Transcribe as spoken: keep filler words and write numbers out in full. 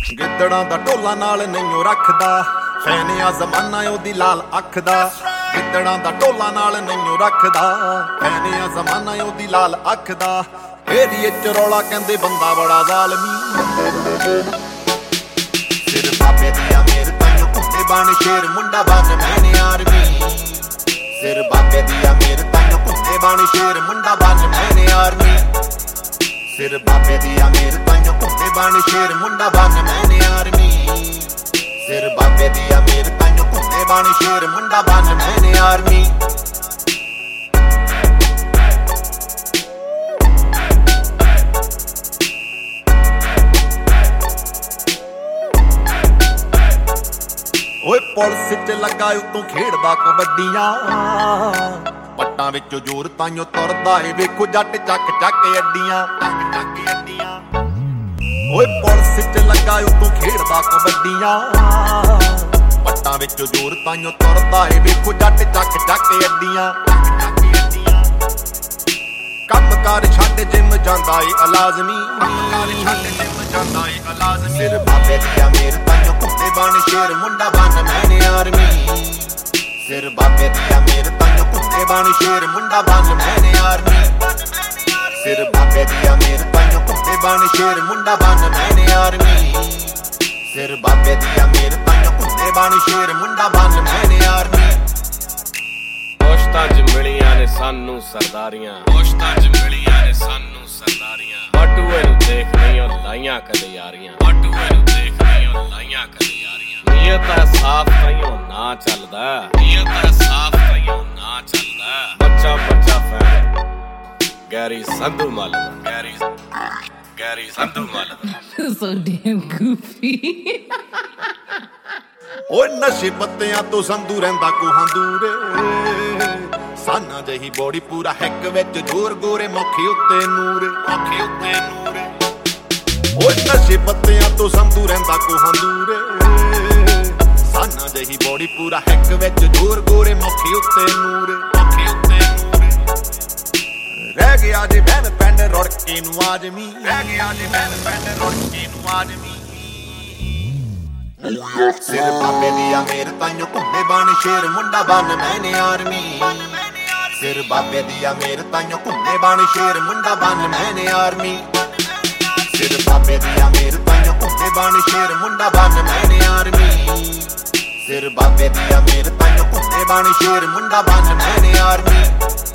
ਗਿੱਦੜਾਂ ਦਾ ਢੋਲਾ ਨਾਲ ਨਹੀਂਓ ਰੱਖਦਾ ਫੈਨਿਆ ਜ਼ਮਾਨਾ ਉਹਦੀ ਲਾਲ ਅੱਖ ਦਾ। ਗਿੱਦੜਾਂ ਦਾ ਢੋਲਾ ਨਾਲ ਨਹੀਂਓ ਰੱਖਦਾ ਫੈਨਿਆ ਜ਼ਮਾਨਾ ਉਹਦੀ ਲਾਲ ਅੱਖ ਦਾ। ਏਰੀਏ ਚ ਰੌਲਾ ਕਹਿੰਦੇ ਬੰਦਾ ਬੜਾ ਜ਼ਾਲਮੀ। ਸਿਰ ਬਾਬੇ ਦੀ ਅਮੀਰ ਤਾਈਓ ਘੁੰਮੇ ਬਣ ਸ਼ੇਰ ਮੁੰਡਾ ਬਣ ਮੈਨੇ ਆਰਮੀ। ਸਿਰ ਬਾਬੇ ਦੀ ਅਮੀਰ ਤਾਈਓ ਘੁੰਮੇ ਬਣ ਸ਼ੇਰ ਮੁੰਡਾ ਬਣ ਮੈਨੇ ਆਰਮੀ। ਸਿਰ ਬਾਬੇ ਦੀ ਅਮੀਰ ਤਾਈਓ ਘੁੰਮੇ ਬਣ ਸ਼ੇਰ ਮੁੰਡਾ ਬਣ ਮੈਨੇ ਆਰਮੀ। ਸਿਰ ਬਾਬੇ ਦੀ ਅਮੀਰ ਤਾਈਓ ਘੁੰਮੇ ਬਣ ਸ਼ੇਰ ਮੁੰਡਾ ਬਣ ਮੈਨੇ ਆਰਮੀ। ਓਏ ਪੁਲਿਸ ਚ ਲੱਗਾ ਉਤੋਂ ਖੇਡਦਾ ਕਬੱਡੀਆਂ। ਪੱਟਾਂ ਵਿੱਚੋਂ ਜ਼ੋਰ ਤਾਈਓ ਤੁਰਦਾ ਏ ਵੇਖੋ ਜੱਟ ਚੱਕ ਚੱਕ ਅੱਡੀਆਂ। ਓਏ ਪੁਲਿਸ ਚ ਲੱਗਾ ਉਤੋਂ ਖੇਡਦਾ ਕਬੱਡੀਆਂ। ਪੱਟਾਂ ਵਿੱਚੋਂ ਜ਼ੋਰ ਤਾਈਓ ਤੁਰਦਾ ਏ ਵੇਖੋ ਜੱਟ ਚੱਕ ਚੱਕ ਅੱਡੀਆਂ। ਕੰਮ ਕਾਰ ਛੱਡ ਜਿਮ ਜਾਂਦਾ ਏ ਅਲਾਜ਼ਮੀ। ਸਿਰ ਬਾਬੇ ਦੀ ਅਮੀਰ ਤਾਈਓ ਘੁੰਮੇ ਬਣ ਸ਼ੇਰ ਮੁੰਡਾ ਬਣ ਮੈਨੇ ਆਰਮੀ। ਸਿਰ ਬਾਬੇ ਦੀ ਅਮੀਰ ਤਾਈਓ ਘੁੰਮੇ ਬਣ ਸ਼ੇਰ ਮੁੰਡਾ ਬਣ ਮੈਨੇ ਆਰਮੀ। ਸਿਰ ਬਾਬੇ ਦੀ ਅਮੀਰ ਤਾਈਓ ਘੁੰਮੇ ਬਣ ਸ਼ੇਰ ਮੁੰਡਾ ਬਣ ਮੈਨੇ ਆਰਮੀ। ਸਿਰ ਬਾਬੇ ਦੀ ਅਮੀਰ ਤਾਈਓ ਘੁੰਮੇ ਬਣ ਸ਼ੇਰ ਮੁੰਡਾ ਬਣ ਮੈਨੇ ਆਰਮੀ। ਪੋਸਟਾਂ ਚ ਮਿਲੀਆਂ ਨੇ ਸਾਨੂੰ ਸਰਦਾਰੀਆਂ। ਪੋਸਟਾਂ ਚ ਮਿਲੀਆਂ ਨੇ ਸਾਨੂੰ ਸਰਦਾਰੀਆਂ। ਬਟੂਏ ਨੂੰ ਦੇਖ ਲਈਓ ਲਾਈਆਂ ਕਦੇ ਯਾਰੀਆਂ। ਬਟੂਏ ਨੂੰ ਦੇਖ ਲਈਓ ਲਾਈਆਂ ਕਦੇ ਯਾਰੀਆਂ। ਨੀਅਤ ਸਾਫ਼ ਕਈਓ ਨਾ ਚੱਲਦਾ। ਨੀਅਤ ਸਾਫ਼ ਕਈਓ ਨਾ ਚੱਲਦਾ। ਬੱਚਾ ਬੱਚਾ ਫੈਨ ਗੈਰੀ ਸੰਧੂ ਮੱਲ ਦਾ। ਗੈਰੀ ਗੈਰੀ ਸੰਧੂ ਮੱਲ ਦਾ। So damn goofy. ਓਏ ਨਸ਼ੇ ਪੱਤਿਆਂ ਤੋਂ ਸੰਧੂ ਰਹਿੰਦਾ ਕੋਹਾਂ ਦੂਰੇ। ਸਾਨਾ ਜਹੀ ਬੋੜੀ ਪੂਰਾ ਹੈਕ ਵਿੱਚ ਜ਼ੋਰ ਗੋਰੇ ਮੌਖੇ ਉੱਤੇ ਨੂਰੇ। ਮੌਖੇ ਉੱਤੇ ਨੂਰੇ। ਓਏ ਨਸ਼ੇ ਪੱਤਿਆਂ ਤੋਂ ਸੰਧੂ ਰਹਿੰਦਾ ਕੋਹਾਂ ਦੂਰੇ। ਸਾਨਾ ਜਹੀ ਬੋੜੀ ਪੂਰਾ ਹੈਕ ਵਿੱਚ ਜ਼ੋਰ ਗੋਰੇ ਮੌਖੇ ਉੱਤੇ ਨੂਰੇ। ਮੌਖੇ ਉੱਤੇ ਨੂਰੇ। ਰਹਿ ਗਿਆ ਜੇ ਬਹਿਨ ਪਿੰਡ ਰੁੜਕੇ ਨੂੰ ਆਜਮੀ। ਰਹਿ ਗਿਆ ਜੇ ਬਹਿਨ ਪਿੰਡ ਰੁੜਕੇ ਨੂੰ ਆਜਮੀ। ਸਿਰ ਬਾਬੇ ਦੀ ਅਮੀਰ ਤਾਈਓ ਘੁੰਮੇ ਬਣ ਸ਼ੇਰ ਮੁੰਡਾ ਬਣ ਮੈਨੇ ਆਰਮੀ। ਸਿਰ ਬਾਬੇ ਦੀ ਅਮੀਰ ਤਾਈਓ ਘੁੰਮੇ ਬਣ ਸ਼ੇਰ ਮੁੰਡਾ ਬਣ ਮੈਨੇ ਆਰਮੀ। ਸਿਰ ਬਾਬੇ ਦੀ ਅਮੀਰ ਤਾਈਓ ਘੁੰਮੇ ਬਣ ਸ਼ੇਰ ਮੁੰਡਾ ਬਣ ਮੈਨੇ ਆਰਮੀ। ਸਿਰ ਬਾਬੇ ਦੀ ਅਮੀਰ ਤਾਈਓ ਘੁੰਮੇ ਬਣ ਸ਼ੇਰ ਮੁੰਡਾ ਬਣ ਮੈਨੇ ਆਰਮੀ।